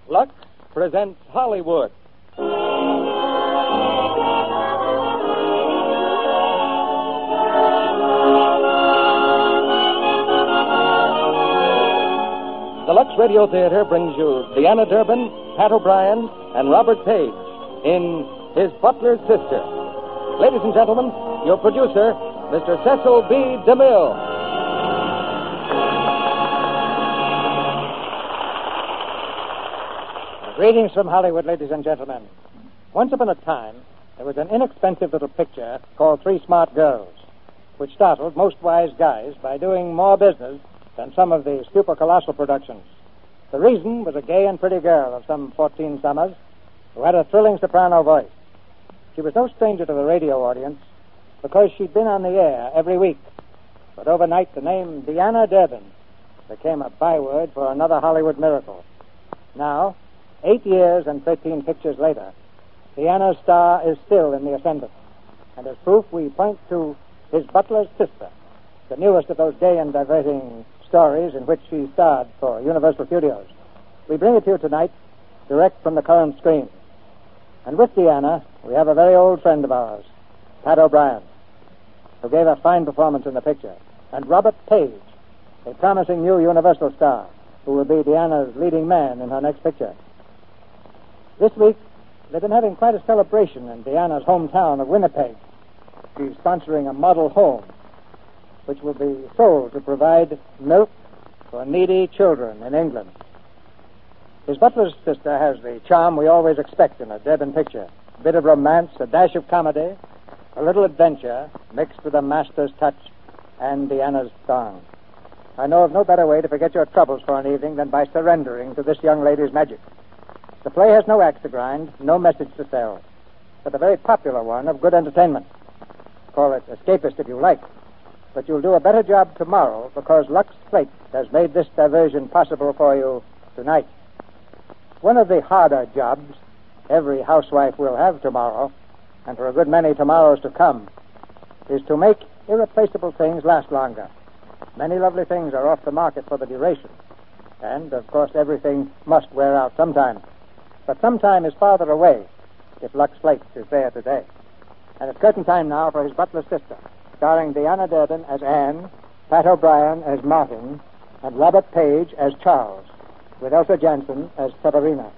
Lux presents Hollywood. The Lux Radio Theater brings you Deanna Durbin, Pat O'Brien, and Robert Page in His Butler's Sister. Ladies and gentlemen, your producer, Mr. Cecil B. DeMille. Greetings from Hollywood, ladies and gentlemen. Once upon a time, there was an inexpensive little picture called Three Smart Girls, which startled most wise guys by doing more business than some of the super-colossal productions. The reason was a gay and pretty girl of some 14 summers who had a thrilling soprano voice. She was no stranger to the radio audience because she'd been on the air every week. But overnight, the name Deanna Durbin became a byword for another Hollywood miracle. Now, 8 years and 13 pictures later, Deanna's star is still in the ascendant. And as proof, we point to His Butler's Sister, the newest of those gay and diverting stories in which she starred for Universal Studios. We bring it to you tonight, direct from the current screen. And with Deanna, we have a very old friend of ours, Pat O'Brien, who gave a fine performance in the picture, and Robert Page, a promising new Universal star, who will be Deanna's leading man in her next picture. This week, they've been having quite a celebration in Deanna's hometown of Winnipeg. She's sponsoring a model home, which will be sold to provide milk for needy children in England. His Butler's Sister has the charm we always expect in a Durbin picture. A bit of romance, a dash of comedy, a little adventure, mixed with a master's touch and Deanna's song. I know of no better way to forget your troubles for an evening than by surrendering to this young lady's magic. The play has no axe to grind, no message to sell, but a very popular one of good entertainment. Call it escapist if you like. But you'll do a better job tomorrow because Lux Flake has made this diversion possible for you tonight. One of the harder jobs every housewife will have tomorrow, and for a good many tomorrows to come, is to make irreplaceable things last longer. Many lovely things are off the market for the duration, and, of course, everything must wear out sometime. But sometime is farther away if Lux Flake is there today. And it's curtain time now for His Butler's Sister, starring Deanna Durbin as Anne, Pat O'Brien as Martin, and Robert Page as Charles, with Elsa Jansen as Severina.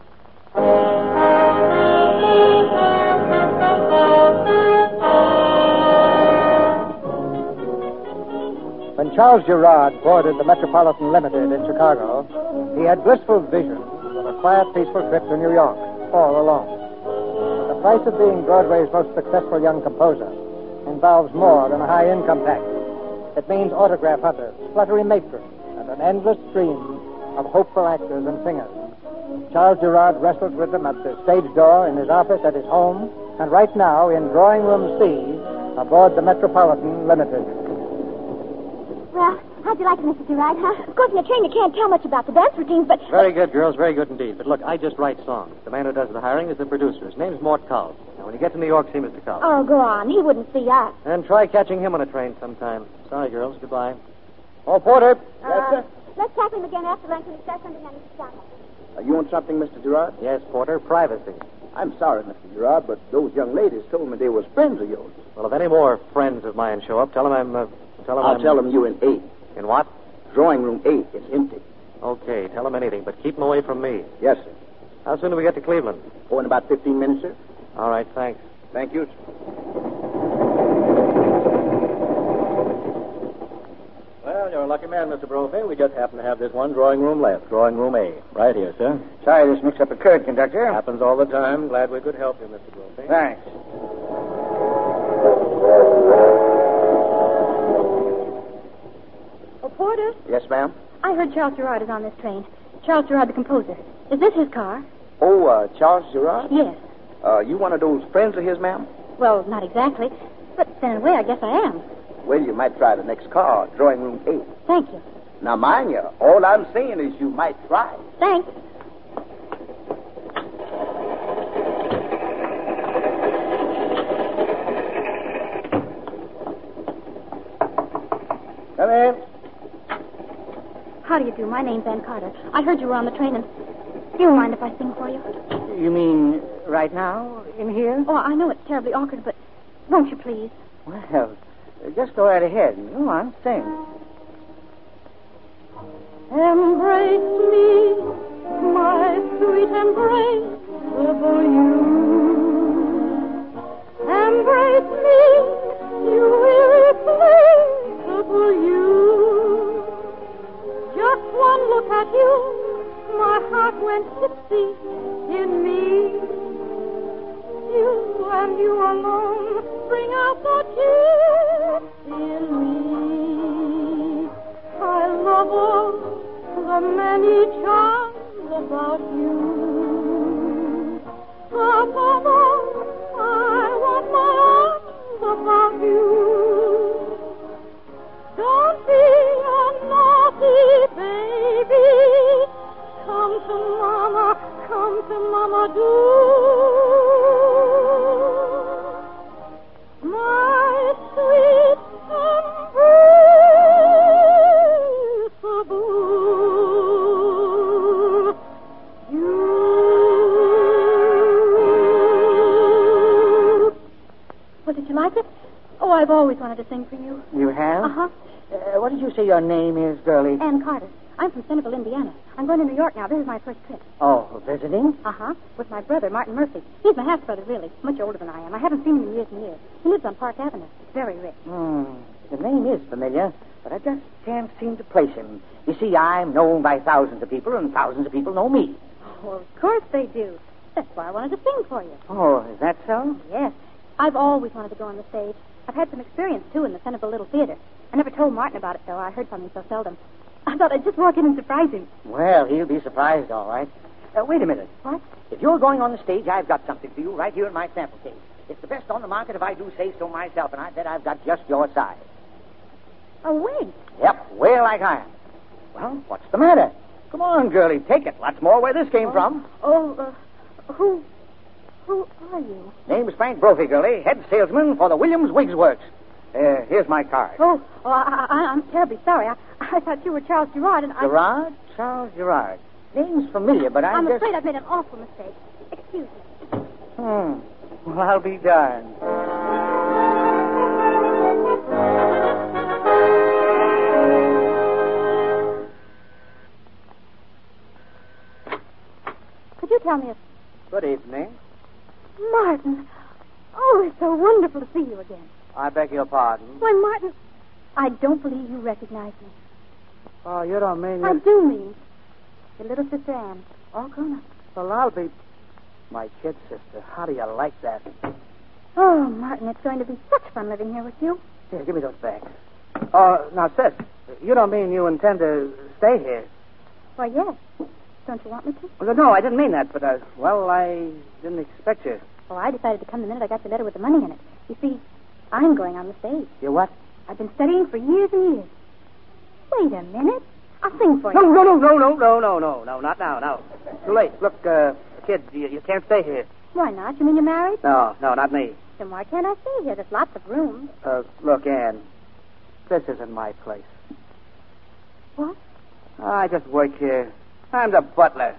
When Charles Girard boarded the Metropolitan Limited in Chicago, he had blissful visions of a quiet, peaceful trip to New York, all alone. The price of being Broadway's most successful young composer involves more than a high income tax. It means autograph hunters, fluttery matrons, and an endless stream of hopeful actors and singers. Charles Girard wrestled with them at the stage door, in his office, at his home, and right now in Drawing Room C aboard the Metropolitan Limited. Well, how'd you like it, Mr. Girard, huh? Of course, in a train you can't tell much about the dance routines, but... Very good, girls, very good indeed. But look, I just write songs. The man who does the hiring is the producer. His name's Mort Cull. Now, when you get to New York, see Mr. Cull. Oh, go on. He wouldn't see us. And try catching him on a train sometime. Sorry, girls. Goodbye. Oh, Porter. Yes, sir? Let's tackle him again after lunch when he starts underneath the stomach. You want something, Mr. Girard? Yes, Porter. Privacy. I'm sorry, Mr. Girard, but those young ladies told me they was friends of yours. Well, if any more friends of mine show up, tell them I'm... I'll tell them you in 8. In what? Drawing room 8. It's empty. Okay, tell them anything, but keep them away from me. Yes, sir. How soon do we get to Cleveland? Oh, in about 15 minutes, sir. All right, thanks. Thank you, sir. Well, you're a lucky man, Mr. Brophy. We just happen to have this one drawing room left. Drawing room A. Right here, sir. Sorry this mix-up occurred, conductor. Happens all the time. Glad we could help you, Mr. Brophy. Thanks. Oh, Porter, Yes, ma'am? I heard Charles Girard is on this train. Charles Girard, the composer. Is this his car? Oh, Charles Girard? Yes. You one of those friends of his, ma'am? Well, not exactly. But in a way, I guess I am. Well, you might try the next car, drawing room 8. Thank you. Now, mind you, all I'm saying is you might try. Thanks. Come in. How do you do? My name's Ann Carter. I heard you were on the train, and You mind if I sing for you? You mean right now, in here? Oh, I know it's terribly awkward, but won't you please? Well, just go right ahead. Go on, sing. Embrace me, my sweet embraceable you. Embrace me, you irreplaceable you. Just one look at you, my heart went tipsy in me. You and you alone bring out the gist in me. I love all the many charms about you. Above all, I want my arms about you. Don't be a naughty baby. Come to Mama, do. My sweet embraceable you. Well, did you like it? Oh, I've always wanted to sing for you. You have? Uh-huh. What did you say your name is, girlie? Ann Carter. I'm from Centerville, Indiana. I'm going to New York now. This is my first trip. Oh, visiting? Uh-huh. With my brother, Martin Murphy. He's my half-brother, really. Much older than I am. I haven't seen him in years and years. He lives on Park Avenue. He's very rich. The name is familiar, but I just can't seem to place him. You see, I'm known by thousands of people, and thousands of people know me. Well, of course they do. That's why I wanted to sing for you. Oh, is that so? Yes. I've always wanted to go on the stage. I've had some experience, too, in the Centerville Little Theater. I never told Martin about it, though. I heard from him so seldom. I thought I'd just walk in and surprise him. Well, he'll be surprised, all right. Wait a minute. What? If you're going on the stage, I've got something for you right here in my sample case. It's the best on the market if I do say so myself, and I bet I've got just your size. A wig? Yep, wear like iron. Well, what's the matter? Come on, girlie, take it. Lots more where this came from. Who are you? Name's Frank Brophy, girlie, head salesman for the Williams Wigs Works. Here's my card. I'm terribly sorry. I thought you were Charles Gerard, and Gerard? Charles Gerard. Name's familiar, but I'm afraid I've made an awful mistake. Excuse me. Well, I'll be darned. Could you tell me if... Good evening. Martin. Oh, it's so wonderful to see you again. I beg your pardon. Why, Martin, I don't believe you recognize me. Oh, you don't mean... I do mean. Your little sister Anne. All grown up. Well, I'll be... My kid sister. How do you like that? Oh, Martin, it's going to be such fun living here with you. Here, give me those bags. Oh, now, sis, you don't mean you intend to stay here? Why, yes. Don't you want me to? Well, no, I didn't mean that, but, I didn't expect you. Oh, I decided to come the minute I got your letter with the money in it. You see, I'm going on the stage. You what? I've been studying for years and years. Wait a minute. I'll sing for you. No, not now, no. Too late. Look, kid, you can't stay here. Why not? You mean you're married? No, not me. Then why can't I stay here? There's lots of room. Look, Ann, this isn't my place. What? I just work here. I'm the butler.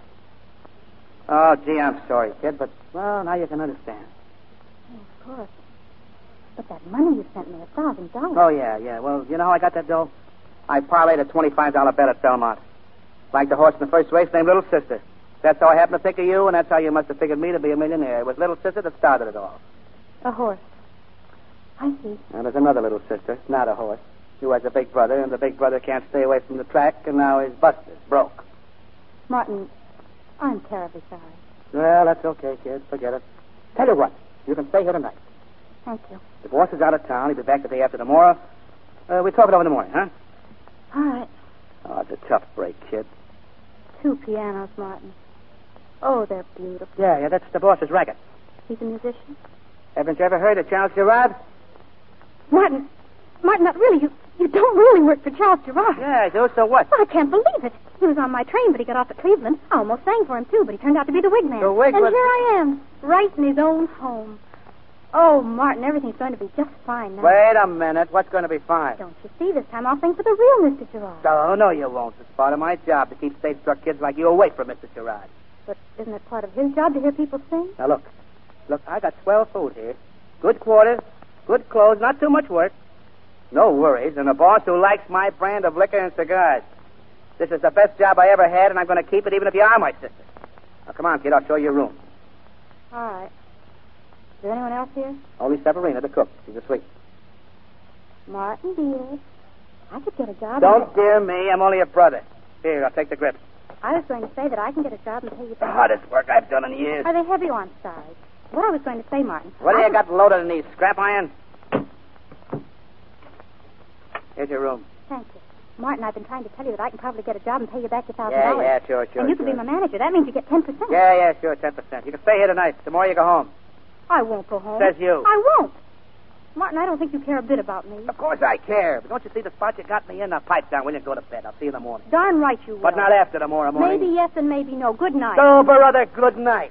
Oh, gee, I'm sorry, kid, but, well, now you can understand. Oh, of course. But that money you sent me, $1,000. Oh, yeah. Well, you know how I got that dough? I parlayed a $25 bet at Belmont. Like the horse in the first race named Little Sister. That's how I happened to think of you, and that's how you must have figured me to be a millionaire. It was Little Sister that started it all. A horse. I see. And there's another little sister, not a horse, who has a big brother, and the big brother can't stay away from the track, and now he's busted, broke. Martin, I'm terribly sorry. Well, that's okay, kid. Forget it. Tell you what, you can stay here tonight. Thank you. The boss is out of town. He'll be back the day after tomorrow. We'll talk it over in the morning, huh? All right. Oh, it's a tough break, kid. 2 pianos, Martin. Oh, they're beautiful. Yeah, that's the boss's racket. He's a musician? Haven't you ever heard of Charles Gerard? Martin, not really. You don't really work for Charles Gerard. Yeah, I do. So what? Well, I can't believe it. He was on my train, but he got off at Cleveland. I almost sang for him, too, but he turned out to be the wig man. The wig And was... here I am, right in his own home. Oh, Martin, everything's going to be just fine now. Wait a minute. What's going to be fine? Don't you see? This time I'll sing for the real Mr. Gerard. Oh, no, you won't. It's part of my job to keep stage-struck kids like you away from Mr. Gerard. But isn't it part of his job to hear people sing? Now, look. Look, I got swell food here. Good quarters, good clothes, not too much work. No worries, and a boss who likes my brand of liquor and cigars. This is the best job I ever had, and I'm going to keep it even if you are my sister. Now, come on, kid, I'll show you your room. All right. Is there anyone else here? Only Severina, the cook. She's asleep. Martin, dear. I could get a job. Don't dear me. I'm only a brother. Here, I'll take the grip. I was going to say that I can get a job and pay you The back. hardest work I've done in years. Are they heavy? Oh, I'm sorry. What I was going to say, Martin. What do you got loaded in these? Scrap iron? Here's your room. Thank you. Martin, I've been trying to tell you that I can probably get a job and pay you back your $1,000. Yeah, sure. And you can be my manager. That means you get 10%. Yeah, sure, 10%. You can stay here tonight. Tomorrow you go home. I won't go home. Says you. I won't. Martin, I don't think you care a bit about me. Of course I care. But don't you see the spot you got me in? Now pipe down. Will you go to bed? I'll see you in the morning. Darn right you will. But not after tomorrow morning. Maybe yes and maybe no. Good night. Oh, brother, good night.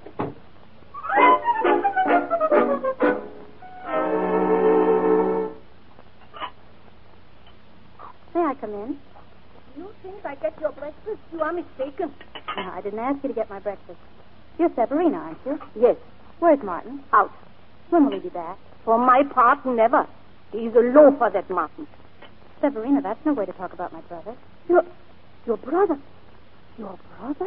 May I come in? You think I get your breakfast? You are mistaken. No, I didn't ask you to get my breakfast. You're Severina, aren't you? Yes, Where's Martin? out. When will he be back? For my part, never. He's a loafer, that Martin. Severina, that's no way to talk about my brother. Your brother. Your brother?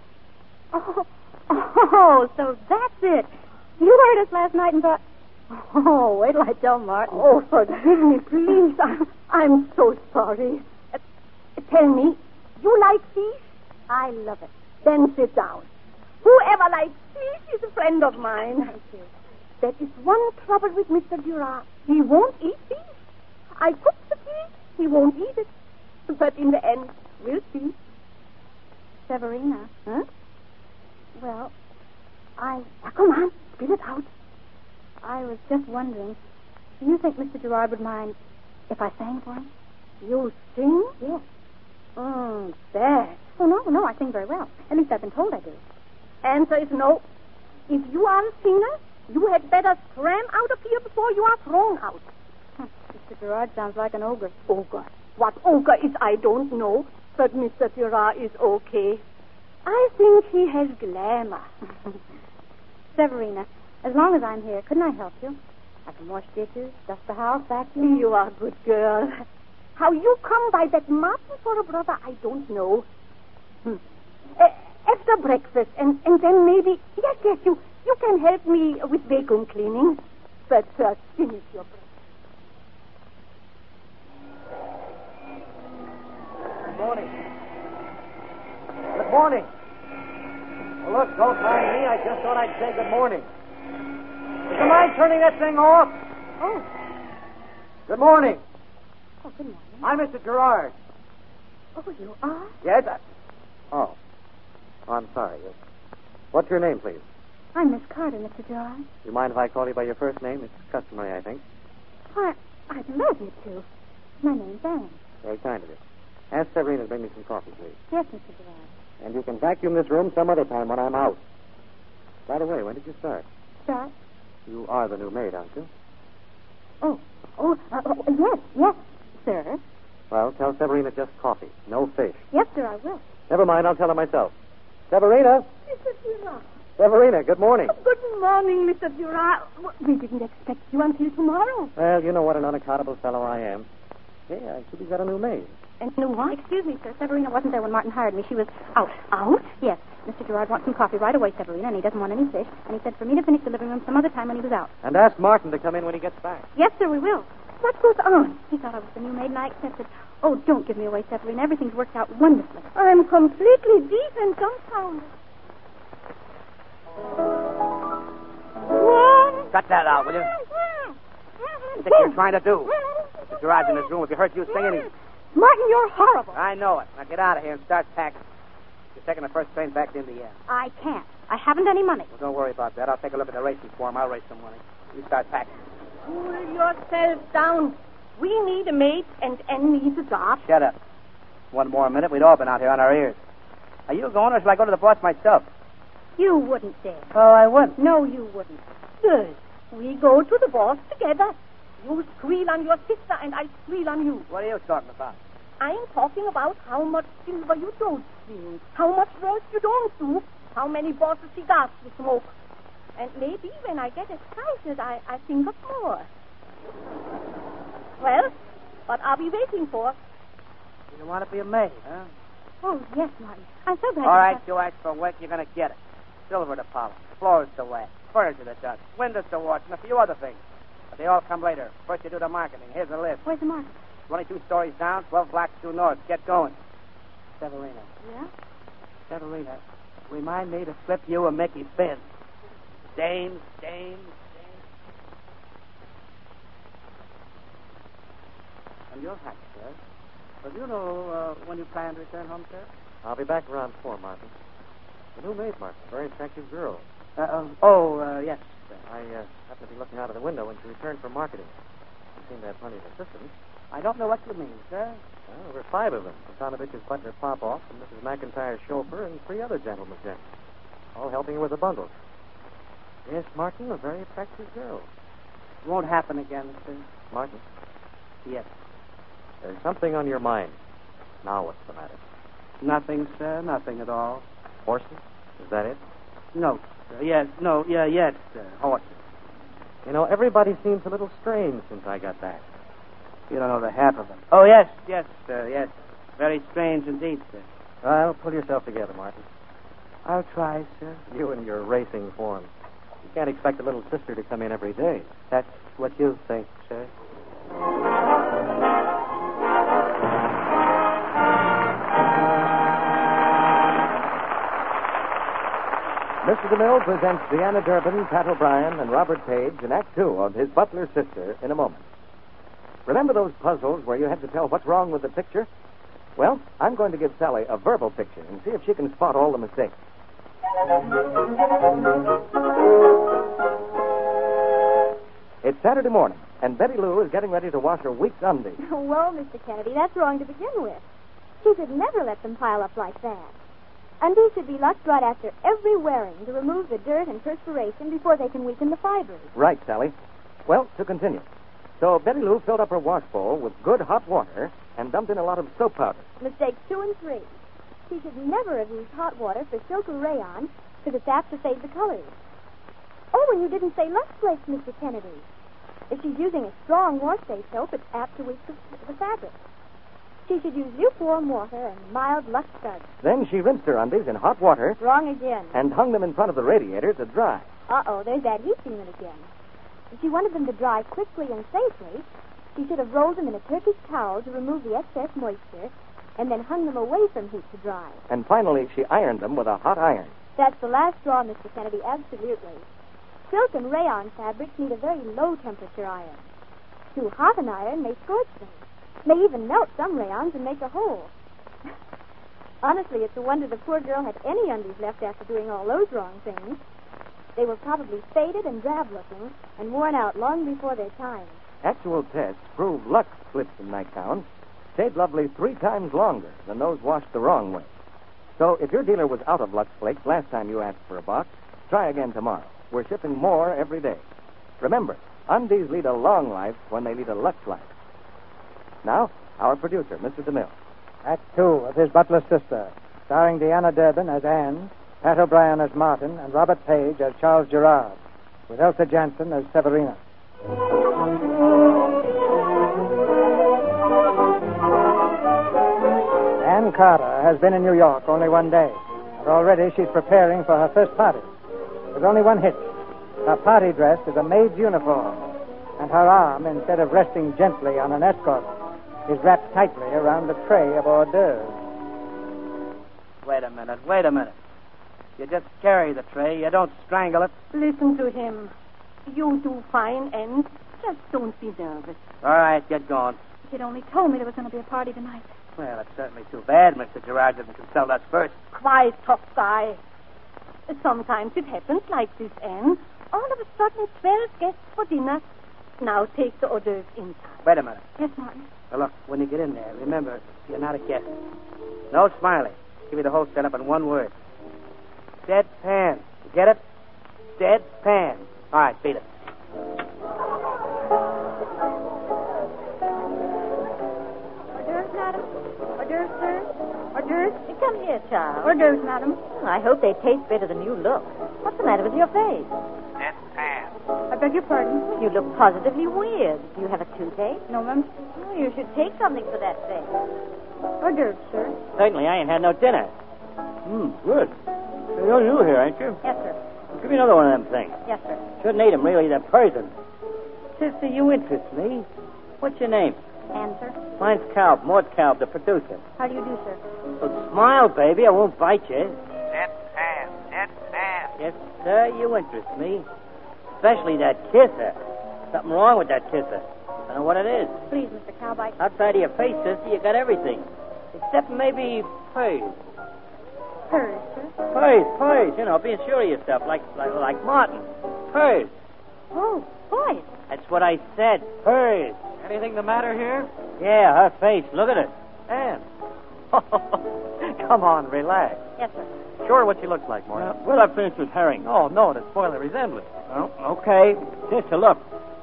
Oh, so that's it. You heard us last night and thought, oh, wait till I tell Martin. Oh, forgive me, please. I'm so sorry. Tell me, you like fish? I love it. Then sit down. Whoever likes fish is a friend of mine. Thank you. There is one trouble with Mr. Girard. He won't eat fish. I cook the fish. He won't eat it. But in the end, we'll see. Severina. Huh? Well, Now, come on. Spit it out. I was just wondering, do you think Mr. Gerard would mind if I sang for him? You sing? Yes. That. Oh, no, I sing very well. At least I've been told I do. Answer is no. If you are a singer, you had better scram out of here before you are thrown out. Mr. Gerard sounds like an ogre. Ogre. What ogre is, I don't know. But Mr. Girard is okay. I think he has glamour. Severina, as long as I'm here, couldn't I help you? I can wash dishes, dust the house, vacuum. You are a good girl. How you come by that Martin for a brother, I don't know. After breakfast, and then maybe... Yes, you can help me with vacuum cleaning. But first, finish your breakfast. Good morning. Good morning. Well, look, don't mind me. I just thought I'd say good morning. Would you mind turning that thing off? Oh. Good morning. Oh, good morning. I'm Mr. Gerard. Oh, you are? Yes? Oh, I'm sorry. What's your name, please? I'm Miss Carter, Mr. Gerard. You mind if I call you by your first name? It's customary, I think. Why, I'd love you to. My name's Anne. Very kind of you. Ask Severina to bring me some coffee, please. Yes, Mr. Gerard. And you can vacuum this room some other time when I'm out. By the way, when did you start? Start? You are the new maid, aren't you? Yes, sir. Well, tell Severina just coffee. No fish. Yes, sir, I will. Never mind, I'll tell her myself. Severina! Mr. Girard. Severina, good morning. Good morning, Mr. Girard. We didn't expect you until tomorrow. Well, you know what an unaccountable fellow I am. Hey, I see we got a new maid. And new what? Excuse me, sir. Severina wasn't there when Martin hired me. She was out. Out? Yes. Mr. Gerard wants some coffee right away, Severina, and he doesn't want any fish. And he said for me to finish the living room some other time when he was out. And ask Martin to come in when he gets back. Yes, sir, we will. What goes on? He thought I was the new maid, and I accepted. Oh, don't give me away, Severina. Everything's worked out wonderfully. I'm completely deaf and dumbfounded. Cut that out, will you? What you're trying to do? Mr. Gerard's in his room. If you heard you singing, Martin, you're horrible. I know it. Now get out of here and start packing. You're taking the first train back to Indiana. I can't. I haven't any money. Well, don't worry about that. I'll take a look at the racing form. I'll race some money. You start packing. Cool yourself down. We need a maid, and Anne needs a job. Shut up. One more minute, we'd all been out here on our ears. Are you going, or shall I go to the boss myself? You wouldn't dare. Oh, I would. No, you wouldn't. Good. We go to the boss together. You squeal on your sister, and I squeal on you. What are you talking about? I'm talking about how much silver you don't steal, how much work you don't do, how many balls of cigars to smoke. And maybe when I get excited, I think of more. Well, what are we waiting for? You want to be a maid, huh? Oh, yes, Marty. I'm so glad All right, you ask for work, you're going to get it. Silver to polish, floors to wet, furniture to dust, windows to wash, and a few other things. But they all come later. First you do the marketing. Here's the list. Where's the market? 22 stories down, 12 blocks due north. Get going. Severina. Yeah? Severina, remind me to slip you a Mickey Finn. Dames. And you're happy, sir. But you know when you plan to return home, sir? I'll be back around 4, Martin. The new maid, Martin. Very attractive girl. Yes, sir. I happened to be looking out of the window when she returned from marketing. She seemed to have plenty of assistants. I don't know what you mean, sir. Well, there were 5 of them. Kontonovich's butler Popoff and Mrs. McIntyre's chauffeur and 3 other gentlemen, all helping her with the bundles. Yes, Martin, a very attractive girl. It won't happen again, sir. Martin? Yes. There's something on your mind. Now what's the matter? Nothing, sir. Nothing at all. Horses? Is that it? No, sir. Yes, sir. Horses. You know, everybody seems a little strange since I got back. You don't know the half of it. Oh, yes, sir, yes. Very strange indeed, sir. Well, pull yourself together, Martin. I'll try, sir. You and your racing form. You can't expect a little sister to come in every day. That's what you think, sir. Mr. DeMille presents Deanna Durbin, Pat O'Brien, and Robert Page in Act 2 of His Butler's Sister in a moment. Remember those puzzles where you had to tell what's wrong with the picture? Well, I'm going to give Sally a verbal picture and see if she can spot all the mistakes. It's Saturday morning, and Betty Lou is getting ready to wash her week's undies. Well, Mr. Kennedy, that's wrong to begin with. She should never let them pile up like that. Undies should be lucked right after every wearing to remove the dirt and perspiration before they can weaken the fibers. Right, Sally. Well, to continue. So Betty Lou filled up her wash bowl with good hot water and dumped in a lot of soap powder. Mistakes 2 and 3. She should never have used hot water for silk or rayon because it's apt to fade the colors. Oh, and you didn't say Lux Flakes, Mr. Kennedy. If she's using a strong wash-day soap, it's apt to weaken the fabric. She should use lukewarm water and mild Lux suds. Then she rinsed her undies in hot water Wrong again. and hung them in front of the radiator to dry. Uh-oh, there's that heat unit again. If she wanted them to dry quickly and safely, she should have rolled them in a Turkish towel to remove the excess moisture and then hung them away from heat to dry. And finally, she ironed them with a hot iron. That's the last straw, Mr. Kennedy, absolutely. Silk and rayon fabrics need a very low-temperature iron. Too hot an iron may scorch them. May even melt some rayons and make a hole. Honestly, it's a wonder the poor girl had any undies left after doing all those wrong things. They were probably faded and drab-looking and worn out long before their time. Actual tests prove Lux slips and nightgowns stayed lovely 3 times longer than those washed the wrong way. So if your dealer was out of Lux Flakes last time you asked for a box, try again tomorrow. We're shipping more every day. Remember, undies lead a long life when they lead a Lux life. Now, our producer, Mr. DeMille. Act 2 of His Butler's Sister, starring Deanna Durbin as Anne, Pat O'Brien as Martin, and Robert Page as Charles Gerard, with Elsa Jansen as Severina. Anne Carter has been in New York only one day, and already she's preparing for her first party. There's only one hitch. Her party dress is a maid's uniform, and her arm, instead of resting gently on an escort, is wrapped tightly around a tray of hors d'oeuvres. Wait a minute. You just carry the tray. You don't strangle it. Listen to him. You do fine, and just don't be nervous. All right, get going. If you'd only told me there was going to be a party tonight. Well, it's certainly too bad Mr. Gerard didn't consult us first. Quiet, tough guy. Sometimes it happens like this, Anne. All of a sudden, 12 guests for dinner. Now take the hors d'oeuvres inside. Wait a minute. Yes, Martin. Now, look, when you get in there, remember, you're not a guest. No Smiley. Give you the whole setup in one word. Deadpan. You get it? Deadpan. All right, beat it. Hors d'oeuvres, madam? Hors d'oeuvres, sir? Hors d'oeuvres? Come come here, Charles. Hors d'oeuvres, madam. I hope they taste better than you look. What's the matter with your face? It's Anne. I beg your pardon. You look positively weird. Do you have a toothache? No, ma'am. Oh, you should take something for that face. Hors d'oeuvres, sir. Certainly, I ain't had no dinner. Good. You're new here, ain't you? Yes, sir. Give me another one of them things. Yes, sir. Shouldn't eat 'em, really. They're poison. Sister, you interest me. What's your name? And, sir? Mine's Calb, Mort Calb, the producer. How do you do, sir? Well, smile, baby. I won't bite you. It's Anne. It's Anne. Yes, sir, you interest me. Especially that kisser. Something wrong with that kisser. I know what it is. Please, Mr. Cowbite. Outside of your face, sister, you got everything. Except maybe purse. Hers, sir. Purse. You know, being sure of yourself, like Martin. Purse. Oh, boy. That's what I said. Purse. Anything the matter here? Yeah, her face. Look at it. Anne. Come on, relax. Yes, sir. Sure what she looks like, Morton. Well, I finished with herring. Oh, no, to spoil the resemblance. Oh, okay. Sister, look.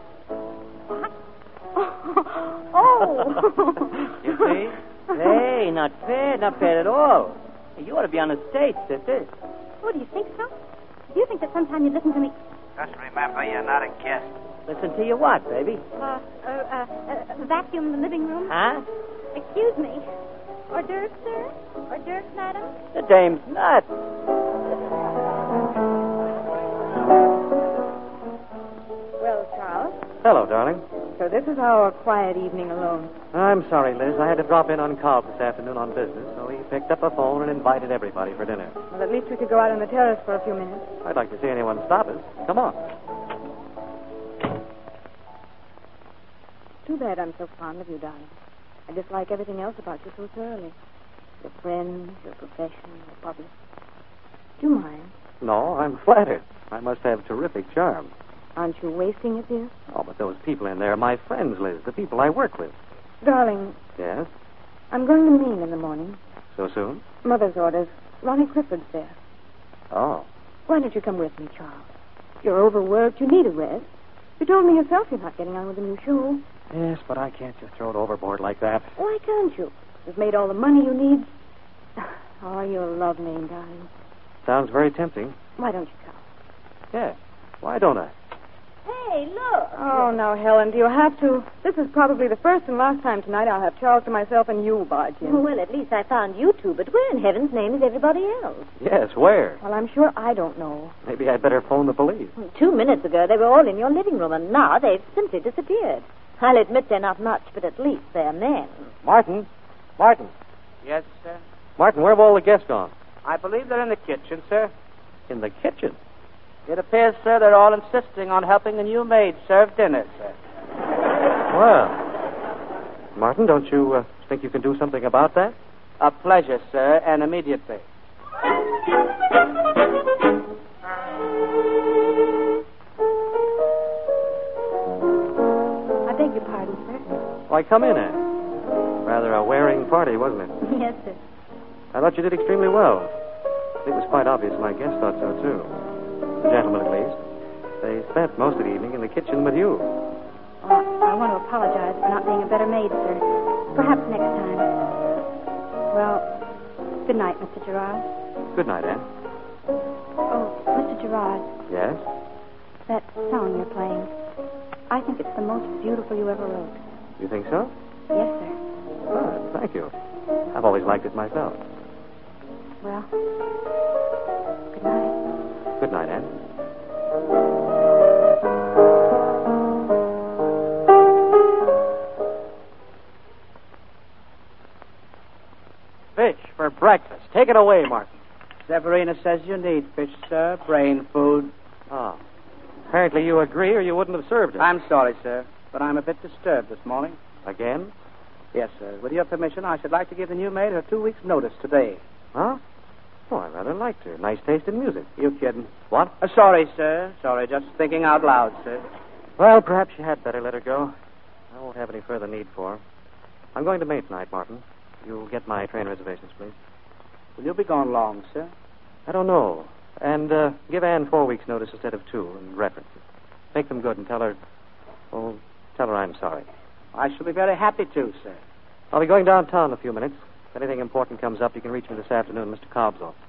Oh. You see? Hey, not bad at all. You ought to be on the stage, sister. Oh, do you think so? Do you think that sometime you'd listen to me? Just remember, you're not a guest. Listen to you what, baby? Vacuum the living room? Huh? Excuse me. Hors d'oeuvres, sir? Hors d'oeuvres, madam? The dame's nuts. Well, Charles, Hello, darling. so this is our quiet evening alone. I'm sorry, Liz. I had to drop in on Cobb this afternoon on business, so he picked up a phone and invited everybody for dinner. Well, at least we could go out on the terrace for a few minutes. I'd like to see anyone stop us. Come on. Too bad I'm so fond of you, darling. I dislike everything else about you so thoroughly. Your friends, your profession, your public. Do you mind? No, I'm flattered. I must have terrific charm. Aren't you wasting it, dear? Oh, but those people in there are my friends, Liz, the people I work with. Darling, Yes? I'm going to Maine in the morning. So soon? Mother's orders. Ronnie Clifford's there. Oh. Why don't you come with me, Charles? You're overworked. You need a rest. You told me yourself you're not getting on with the new show. Yes, but I can't just throw it overboard like that. Why can't you? You've made all the money you need. Oh, you're a love name, darling. Sounds very tempting. Why don't you come? Yeah. Why don't I? Hey, look. Oh, now, Helen, do you have to? This is probably the first and last time tonight I'll have Charles to myself and you barge in. Well, at least I found you two, but where in heaven's name is everybody else? Yes, where? Well, I'm sure I don't know. Maybe I'd better phone the police. 2 minutes ago, they were all in your living room, and now they've simply disappeared. I'll admit they're not much, but at least they're men. Martin? Yes, sir. Martin, where have all the guests gone? I believe they're in the kitchen, sir. In the kitchen. It appears, sir, they're all insisting on helping the new maid serve dinner, sir. Well, Martin, don't you think you can do something about that? A pleasure, sir, and immediately. I beg your pardon, sir. Why, come in, Anne. Rather a wearing party, wasn't it? Yes, sir. I thought you did extremely well. It was quite obvious my guests thought so, too. The gentlemen, at least. They spent most of the evening in the kitchen with you. Oh, I want to apologize for not being a better maid, sir. Perhaps next time. Well, good night, Mr. Gerard. Good night, Anne. Oh, Mr. Gerard, Yes? that song you're playing, I think it's the most beautiful you ever wrote. You think so? Yes, sir. Oh, thank you. I've always liked it myself. Well, good night. Good night, Anne. Fish for breakfast. Take it away, Martin. Severina says you need fish, sir. Brain food. Oh. Apparently you agree or you wouldn't have served it. I'm sorry, sir, but I'm a bit disturbed this morning. Again? Yes, sir. With your permission, I should like to give the new maid her 2 weeks' notice today. Huh? Oh, I rather liked her. Nice taste in music. You kidding? What? Sorry, sir. Sorry, just thinking out loud, sir. Well, perhaps you had better let her go. I won't have any further need for her. I'm going to Maine tonight, Martin. You'll get my train reservations, please. Will you be gone long, sir? I don't know. And give Anne 4 weeks' notice instead of 2 and references. Make them good and tell her... Oh, tell her I'm sorry. I shall be very happy to, sir. I'll be going downtown in a few minutes. If anything important comes up, you can reach me this afternoon, Mr. Cobb's office.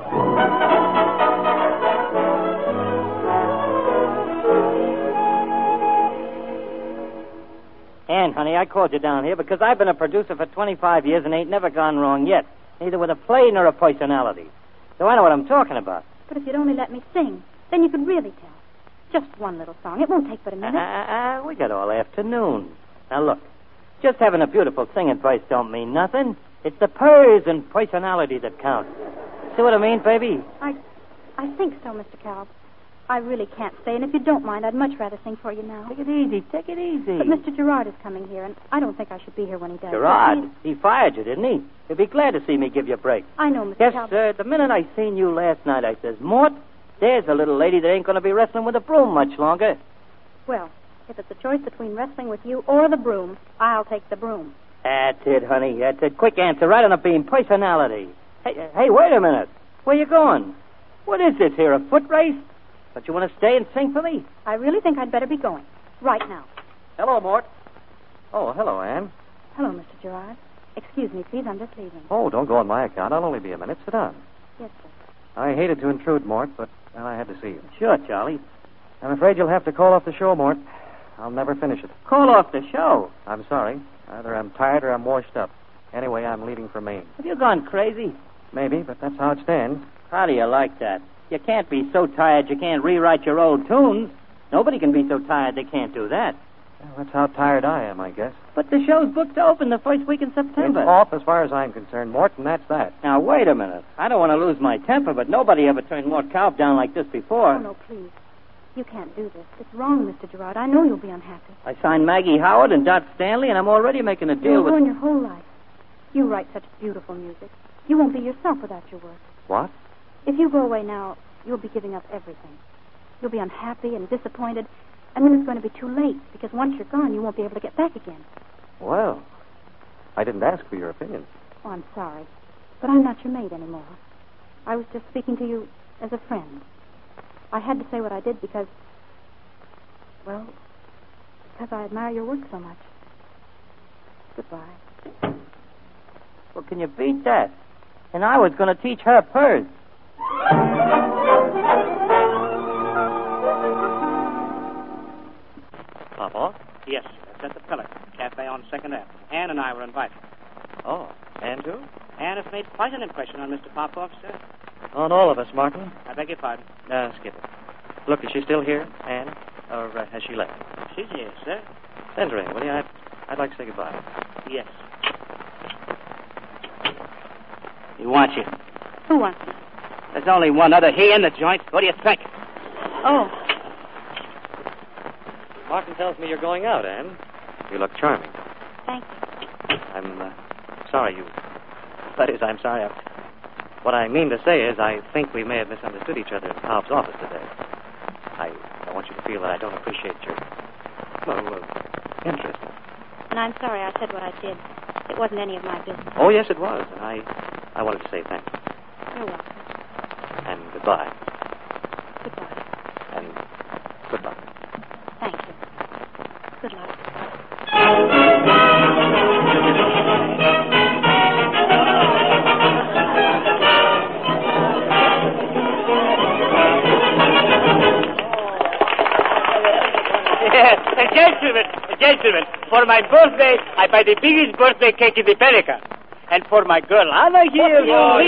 Ann, honey, I called you down here because I've been a producer for 25 years and ain't never gone wrong yet, neither with a play nor a personality. So I know what I'm talking about. But if you'd only let me sing, then you could really tell. Just one little song. It won't take but a minute. We got all afternoon. Now, look, just having a beautiful singing voice don't mean nothing. It's the purrs and personality that counts. See what I mean, baby? I think so, Mr. Calb. I really can't stay, and if you don't mind, I'd much rather sing for you now. Take it easy, take it easy. But Mr. Gerard is coming here, and I don't think I should be here when he does. Gerard? He fired you, didn't he? He'll be glad to see me give you a break. I know, Mr. Yes, Calb. sir. The minute I seen you last night, I says, Mort, there's a little lady that ain't going to be wrestling with a broom much longer. Well, if it's a choice between wrestling with you or the broom, I'll take the broom. That's it, honey. That's it. Quick answer, right on the beam. Personality. Hey, wait a minute. Where you going? What is this here, a foot race? Don't you want to stay and sing for me? I really think I'd better be going. Right now. Hello, Mort. Oh, hello, Ann. Hello, Mr. Gerard. Excuse me, please. I'm just leaving. Oh, don't go on my account. I'll only be a minute. Sit down. Yes, sir. I hated to intrude, Mort, but well, I had to see you. Sure, Charlie. I'm afraid you'll have to call off the show, Mort. I'll never finish it. Call off the show. I'm sorry. Either I'm tired or I'm washed up. Anyway, I'm leaving for Maine. Have you gone crazy? Maybe, but that's how it stands. How do you like that? You can't be so tired you can't rewrite your old tunes. Nobody can be so tired they can't do that. Well, that's how tired I am, I guess. But the show's booked to open the first week in September. It's off as far as I'm concerned, Mort, and that's that. Now, wait a minute. I don't want to lose my temper, but nobody ever turned Mort Kalb down like this before. Oh, no, please. You can't do this. It's wrong, Mr. Gerard. I know you'll be unhappy. I signed Maggie Howard and Dot Stanley, and I'm already making a deal You'll with... ruin your whole life. You write such beautiful music. You won't be yourself without your work. What? If you go away now, you'll be giving up everything. You'll be unhappy and disappointed, and then it's going to be too late, because once you're gone, you won't be able to get back again. Well, I didn't ask for your opinion. Oh, I'm sorry, but I'm not your mate anymore. I was just speaking to you as a friend. I had to say what I did because I admire your work so much. Goodbye. Well, can you beat that? And I was going to teach her purrs. Papa? Yes, it's at the Pelican Cafe on 2nd Ave. Ann and I were invited. Oh, Ann too? Ann has made quite an impression on Mr. Popoff, sir. On all of us, Martin. I beg your pardon. Skip it. Look, is she still here, Ann? Or has she left? She's here, sir. Send her in, will you? I'd like to say goodbye. Yes. He wants you. Who wants me? There's only one other here in the joint. What do you think? Oh. Martin tells me you're going out, Ann. You look charming. Thank you. I'm sorry you... That is, I'm sorry. What I mean to say is I think we may have misunderstood each other in Cobb's office today. I want you to feel that I don't appreciate your... interest. And I'm sorry I said what I did. It wasn't any of my business. Oh, yes, it was. And I wanted to say thank you. You're welcome. And goodbye. Goodbye. And goodbye. Thank you. Good luck. Gentlemen, for my birthday, I buy the biggest birthday cake in the Pelican. And for my girl Anna here,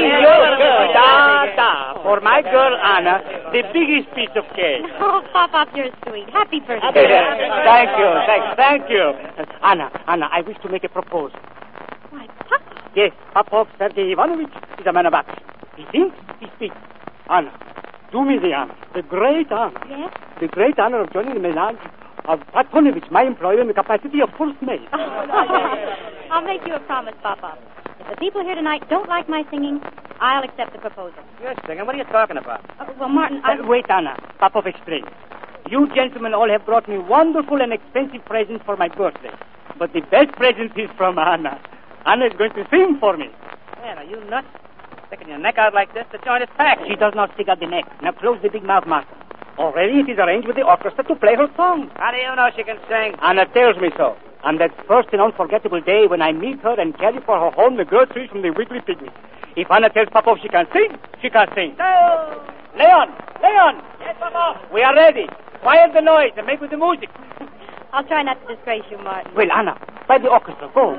for my girl Anna, the biggest piece of cake. Oh, Pop, you're sweet. Happy birthday. Thank you. Anna, I wish to make a proposal. Why, Papa? Yes, Popov Sergei Ivanovich is a man of action. He thinks, he speaks. Anna, do me the honor, the great honor. Yes? The great honor of joining the menage of Platonovich, my employer, in the capacity of first mate. I'll make you a promise, Papa. If the people here tonight don't like my singing, I'll accept the proposal. You're singing. What are you talking about? Well, Martin, Wait, Anna. Popov explains. You gentlemen all have brought me wonderful and expensive presents for my birthday. But the best present is from Anna. Anna is going to sing for me. Man, are you nuts? Sticking your neck out like this? The joint is packed. She does not stick out the neck. Now close the big mouth, Master. Already it is arranged with the orchestra to play her song. How do you know she can sing? Anna tells me so. On that first and unforgettable day when I meet her and carry for her home the groceries from the Wiggly Picnic. If Anna tells Papa she can sing, she can sing. No! Leon! Yes, Papa? We are ready. Quiet the noise and make with the music. I'll try not to disgrace you, Martin. Well, Anna, by the orchestra. Go.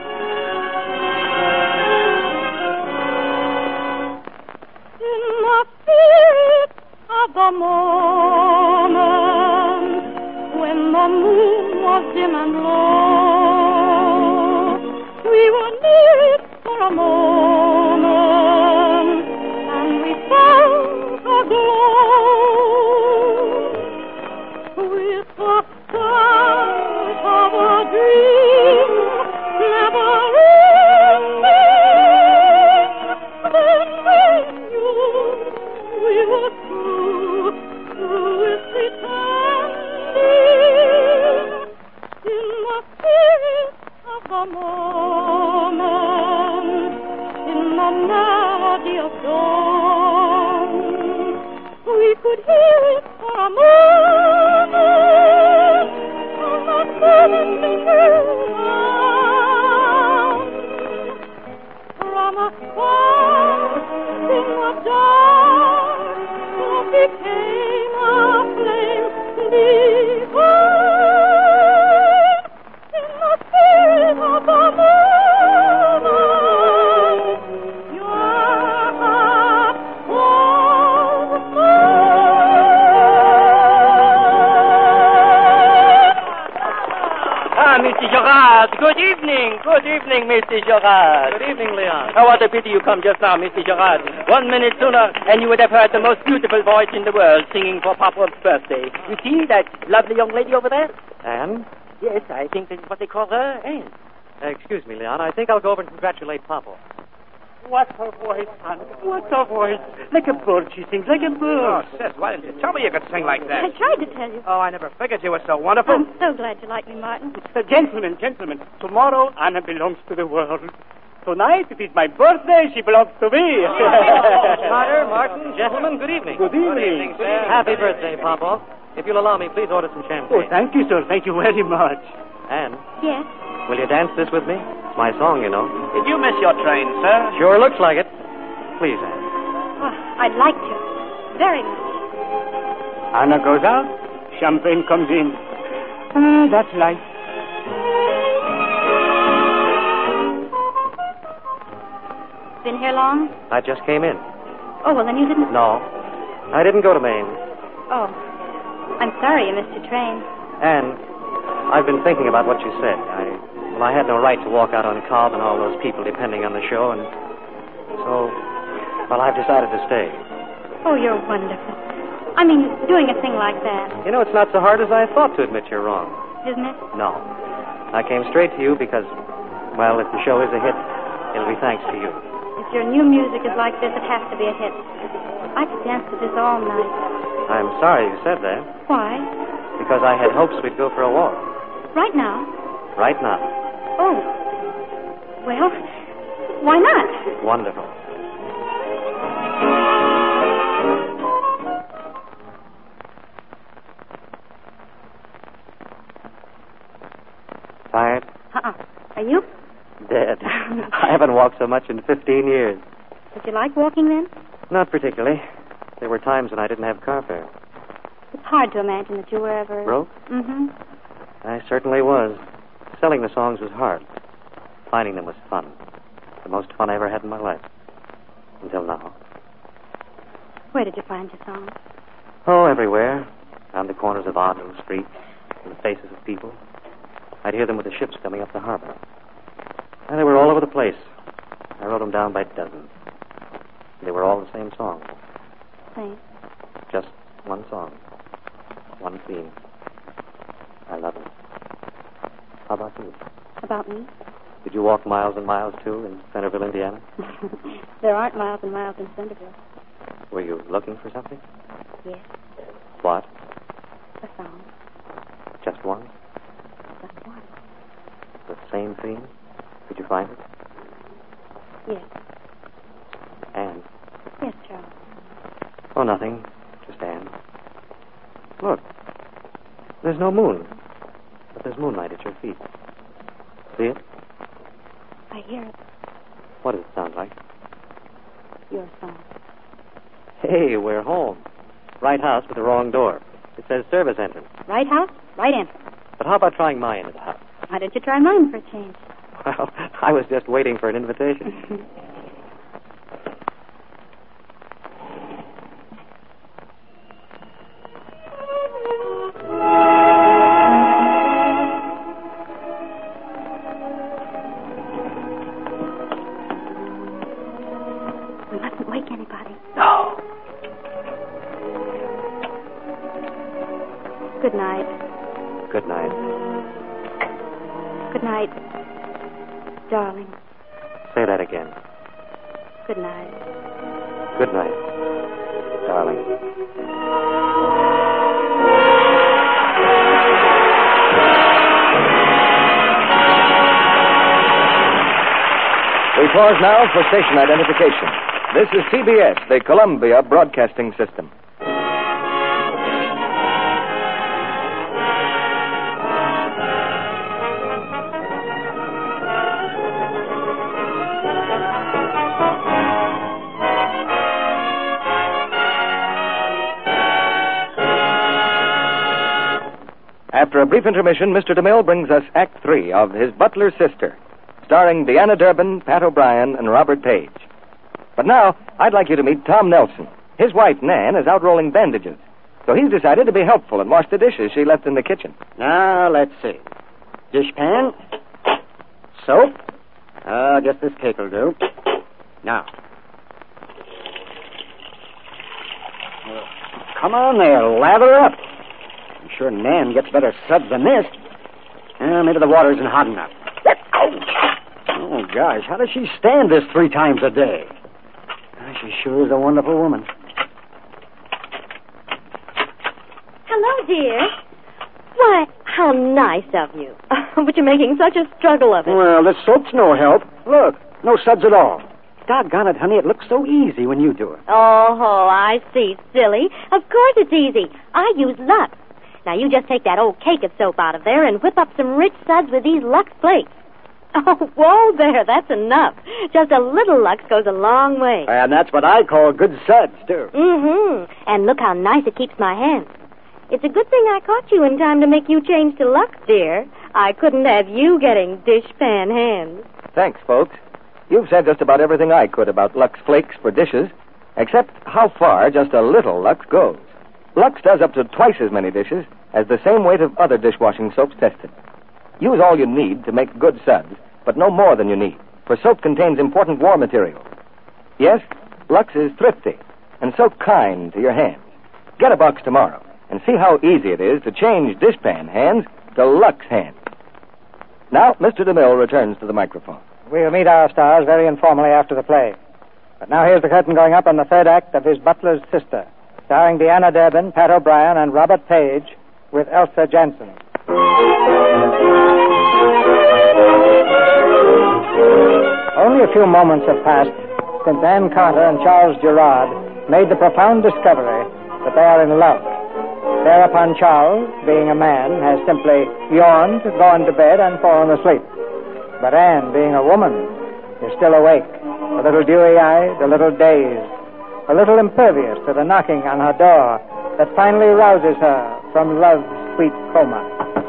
In the spirit of the moment, when the moon was dim and low, we were near it for a moment, and we felt a glow with the stars of a dream, never ending. Then when we were through with pretending, in the spirit of the moment, in the melody of dawn, we could hear it for a moment, and the moment lingered on. From a spark in the dark, love became a flame divine. In the spirit of the moment, your heart was Ah, Mr. Gerard. Good evening, Mr. Gerard. Good evening, Leon. Oh, what a pity you come just now, Mr. Gerard. 1 minute sooner, and you would have heard the most beautiful voice in the world singing for Papa's birthday. You see that lovely young lady over there? Anne? Yes, I think that's what they call her, Anne. Excuse me, Leon. I think I'll go over and congratulate Papa. What a voice, Anna. What a voice. Like a bird she sings, like a bird. Oh, sis, why didn't you tell me you could sing like I that? tried to tell you. Oh, I never figured you were so wonderful. I'm so glad you like me, Martin. Gentlemen. Tomorrow, Anna belongs to the world. Tonight, it is my birthday. She belongs to me. Carter, Martin, gentlemen, good evening. Good evening. Happy birthday, Papa. If you'll allow me, please order some champagne. Oh, thank you, sir. Thank you very much. Anne, Yes? will you dance this with me? It's my song, you know. Did you miss your train, sir? Sure looks like it. Please, Anne. Oh, I'd like to. Very much. Anna goes out. Champagne comes in. That's life. Been here long? I just came in. Oh, well, then you didn't... No, I didn't go to Maine. Oh. I'm sorry you missed your train. Anne, I've been thinking about what you said. I had no right to walk out on Cobb and all those people depending on the show, and so, well, I've decided to stay. Oh, you're wonderful. I mean, doing a thing like that, You know, it's not so hard as I thought to admit you're wrong. isn't it? No. I came straight to you because, well, if the show is a hit, it'll be thanks to you. If your new music is like this, it has to be a hit. I could dance to this all night. I'm sorry you said that, Why? because I had hopes we'd go for a walk. Right now? Right now. Oh. Well, why not? Wonderful. Tired? Are you? Dead. I haven't walked so much in 15 years. Did you like walking then? Not particularly. There were times when I didn't have car fare. It's hard to imagine that you were ever... Broke? Mm-hmm. I certainly was. Selling the songs was hard. Finding them was fun. The most fun I ever had in my life. Until now. Where did you find your songs? Oh, everywhere. On the corners of odd little streets. In the faces of people. I'd hear them with the ships coming up the harbor. And they were all over the place. I wrote them down by dozens. They were all the same song. Same. Just one song. One theme. I love it. How about you? About me? Did you walk miles and miles, too, in Centerville, Indiana? There aren't miles and miles in Centerville. Were you looking for something? Yes. What? A song. Just one? Just one. The same theme? Did you find it? Yes. Anne? Yes, Charles. Oh, nothing. Just Anne. Look. There's no moon. But there's moonlight at your feet. see it? I hear it. What does it sound like? Your song. Hey, we're home. Right house with the wrong door. It says service entrance. Right house, right entrance. But how about trying my end of the house? Why don't you try mine for a change? Well, I was just waiting for an invitation. We mustn't wake anybody. No. Good night. Good night. Good night, darling. Say that again. Good night. Good night, darling. We pause now for station identification. This is CBS, the Columbia Broadcasting System. After a brief intermission, Mr. DeMille brings us Act 3 of His Butler's Sister, starring Deanna Durbin, Pat O'Brien, and Robert Page. But now, I'd like you to meet Tom Nelson. His wife, Nan, is out rolling bandages, so he's decided to be helpful and wash the dishes she left in the kitchen. Now, let's see. Dishpan. Soap. I guess this cake will do. Now. Come on there, lather up. I'm sure Nan gets better suds than this. Maybe the water isn't hot enough. Oh, gosh, how does she stand this 3 times a day? She sure is a wonderful woman. Hello, dear. Why, how nice of you. But you're making such a struggle of it. Well, this soap's no help. Look, no suds at all. Doggone it, honey, it looks so easy when you do it. Oh, I see, silly. Of course it's easy. I use Lux. Now, you just take that old cake of soap out of there and whip up some rich suds with these Lux flakes. Oh, whoa there, that's enough. Just a little Lux goes a long way. And that's what I call good suds, too. Mm-hmm. And look how nice it keeps my hands. It's a good thing I caught you in time to make you change to Lux, dear. I couldn't have you getting dishpan hands. Thanks, folks. You've said just about everything I could about Lux Flakes for dishes, except how far just a little Lux goes. Lux does up to twice as many dishes as the same weight of other dishwashing soaps tested. Use all you need to make good suds, but no more than you need, for soap contains important war material. Yes, Lux is thrifty and so kind to your hands. Get a box tomorrow and see how easy it is to change dishpan hands to Lux hands. Now, Mr. DeMille returns to the microphone. We'll meet our stars very informally after the play. But now here's the curtain going up on the third act of His Butler's Sister, starring Deanna Durbin, Pat O'Brien, and Robert Page, with Elsa Jansen. Only a few moments have passed since Ann Carter and Charles Gerard made the profound discovery that they are in love. Thereupon Charles, being a man, has simply yawned, gone to bed, and fallen asleep. But Anne, being a woman, is still awake, a little dewy-eyed, a little dazed, a little impervious to the knocking on her door that finally rouses her from love's sweet coma.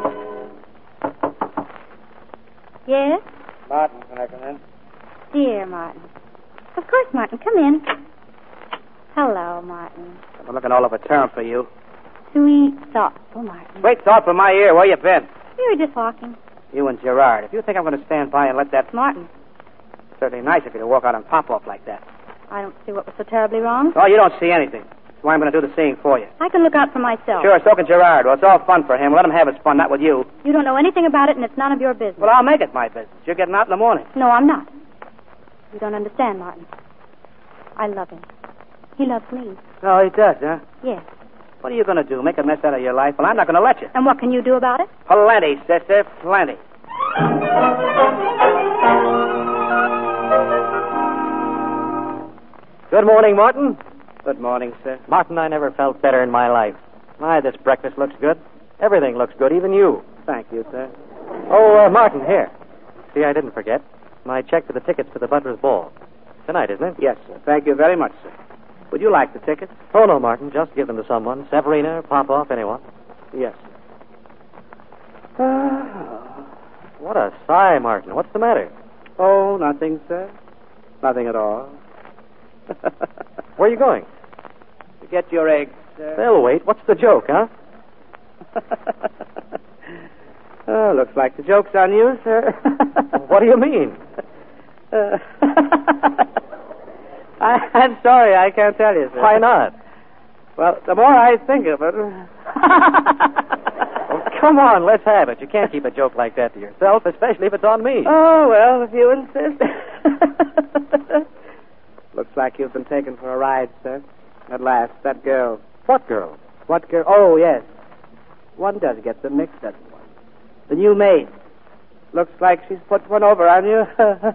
Yes? Martin, can I come in? Dear Martin. Of course, Martin. Come in. Hello, Martin. I'm looking all over town for you. Sweet, thoughtful Martin. Sweet thought for my ear. Where you been? We were just walking. You and Gerard. If you think I'm going to stand by and let that... Martin. Certainly nice of you to walk out and pop off like that. I don't see what was so terribly wrong. Oh, you don't see anything. That's why I'm going to do the seeing for you. I can look out for myself. Sure, so can Gerard. Well, it's all fun for him. Let him have his fun, not with you. You don't know anything about it, and it's none of your business. Well, I'll make it my business. You're getting out in the morning. No, I'm not. You don't understand, Martin. I love him. He loves me. Oh, he does, huh? Yes. What are you going to do, make a mess out of your life? Well, I'm not going to let you. And what can you do about it? Plenty, sister, plenty. Good morning, Martin. Good morning, sir. Martin, I never felt better in my life. My, this breakfast looks good. Everything looks good, even you. Thank you, sir. Oh, Martin, here. See, I didn't forget. My check for the tickets to the Butler's Ball. Tonight, isn't it? Yes, sir. Thank you very much, sir. Would you like the tickets? Oh, no, Martin. Just give them to someone. Severina, Popoff, anyone. Yes, sir. What a sigh, Martin. What's the matter? Oh, nothing, sir. Nothing at all. Where are you going? To get your eggs, sir. They'll wait. What's the joke, huh? Oh, looks like the joke's on you, sir. What do you mean? I'm sorry, I can't tell you, sir. Why not? Well, the more I think of it... Oh, come on, let's have it. You can't keep a joke like that to yourself, especially if it's on me. Oh, well, if you insist. Looks like you've been taken for a ride, sir. At last, that girl. What girl? What girl? Oh, yes. One does get them mixed, doesn't one? The new maid. Looks like she's put one over on you.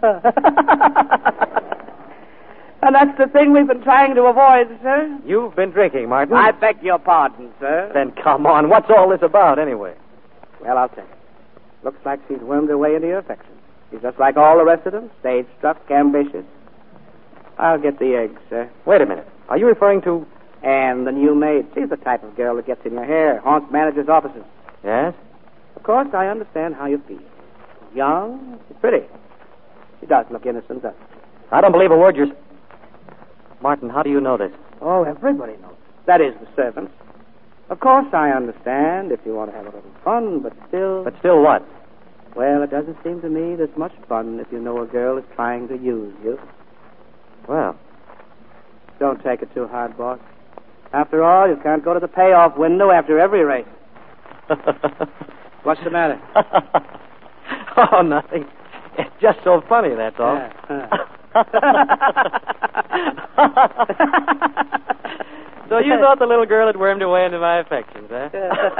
And that's the thing we've been trying to avoid, sir. You've been drinking, Martin. I beg your pardon, sir. Then come on. What's all this about, anyway? Well, I'll tell you. Looks like she's wormed her way into your affection. She's just like all the rest of them, stage-struck, ambitious. I'll get the eggs, sir. Wait a minute. Are you referring to... And the new maid. She's the type of girl that gets in your hair, haunts managers' offices. Yes? Of course, I understand how you feel. Young, pretty. She does look innocent, doesn't she? I don't believe a word you're... Martin, how do you know this? Oh, everybody knows. That is, the servants. Of course, I understand if you want to have a little fun, but still... But still what? Well, it doesn't seem to me there's much fun if you know a girl is trying to use you. Well... Don't take it too hard, boss. After all, you can't go to the payoff window after every race. What's the matter? Oh, nothing. It's just so funny, that's all. Yeah. So you thought the little girl had wormed her way into my affections, eh?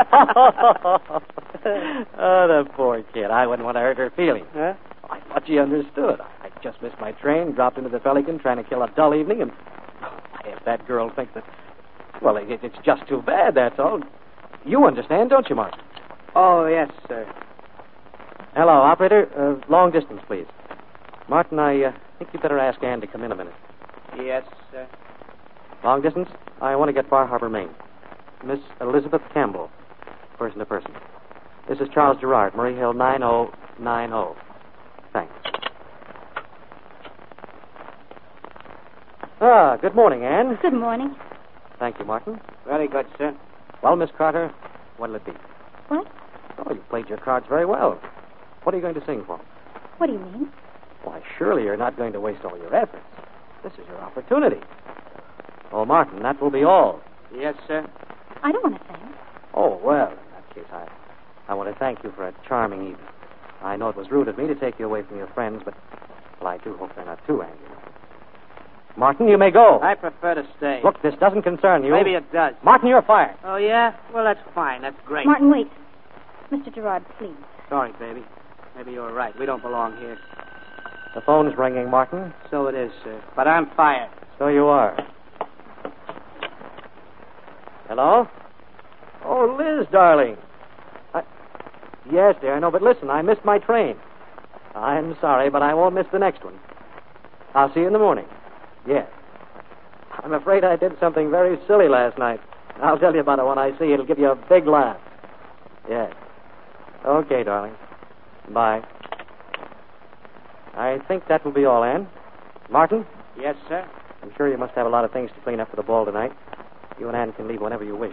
Oh, the poor kid. I wouldn't want to hurt her feelings. Huh? I thought she understood. I just missed my train, dropped into the Pelican, trying to kill a dull evening, and if that girl thinks that... Well, it's just too bad, that's all. You understand, don't you, Martin? Oh, yes, sir. Hello, operator. Long distance, please. Martin, I think you'd better ask Ann to come in a minute. Yes, sir. Long distance? I want to get Bar Harbor, Maine. Miss Elizabeth Campbell, person to person. This is Charles Gerard, Murray Hill 9090. Thanks. Good morning, Ann. Good morning. Thank you, Martin. Very good, sir. Well, Miss Carter, what'll it be? What? Oh, you played your cards very well. What are you going to sing for? What do you mean? Why, surely you're not going to waste all your efforts. This is your opportunity. Oh, Martin, that will be all. Yes, sir. I don't want to sing. Oh, well, in that case, I want to thank you for a charming evening. I know it was rude of me to take you away from your friends, but, well, I do hope they're not too angry. Martin, you may go. I prefer to stay. Look, this doesn't concern you. Maybe it does. Martin, you're fired. Oh, yeah? Well, that's fine. That's great. Martin, wait. Mr. Gerard, please. Sorry, baby. Maybe you're right. We don't belong here. The phone's ringing, Martin. So it is, sir. But I'm fired. So you are. Hello? Oh, Liz, darling. Yes, dear, I know, but listen, I missed my train. I'm sorry, but I won't miss the next one. I'll see you in the morning. Yes. I'm afraid I did something very silly last night. I'll tell you about it when I see you. It'll give you a big laugh. Yes. Okay, darling. Bye. I think that will be all, Ann. Martin? Yes, sir. I'm sure you must have a lot of things to clean up for the ball tonight. You and Ann can leave whenever you wish.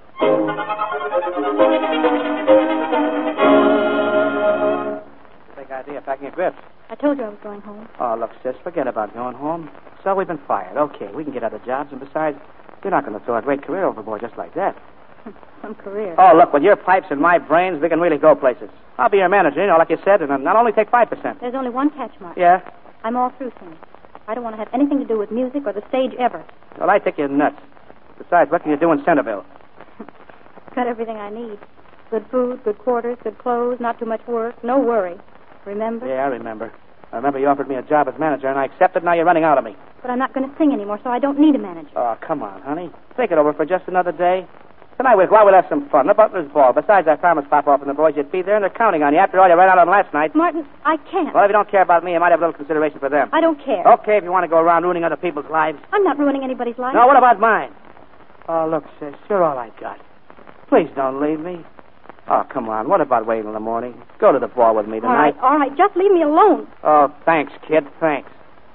Big idea, packing your grips. I told you I was going home. Oh, look, sis, forget about going home. So we've been fired. Okay, we can get other jobs, and besides, you're not going to throw a great career overboard just like that. Some career. Oh, look, with your pipes and my brains, we can really go places. I'll be your manager, you know, like you said, and not only take 5%. There's only one catch, Martin. Yeah? I'm all through singing. I don't want to have anything to do with music or the stage ever. Well, I think you're nuts. Besides, what can you do in Centerville? Got everything I need. Good food, good quarters, good clothes, not too much work, no worry. Remember? Yeah, I remember. I remember you offered me a job as manager, and I accepted. Now you're running out of me. But I'm not going to sing anymore, so I don't need a manager. Oh, come on, honey. Think it over for just another day. Tonight we'll go out, we'll have some fun. The Butler's Ball. Besides, I promised Popoff and the boys you'd be there, and they're counting on you. After all, you ran out on last night. Martin, I can't. Well, if you don't care about me, I might have a little consideration for them. I don't care. Okay, if you want to go around ruining other people's lives. I'm not ruining anybody's life. No, what about mine? Oh, look, sis, you're all I got. Please don't leave me. Oh, come on. What about waiting in the morning? Go to the ball with me tonight. All right. Just leave me alone. Oh, thanks, kid. Thanks.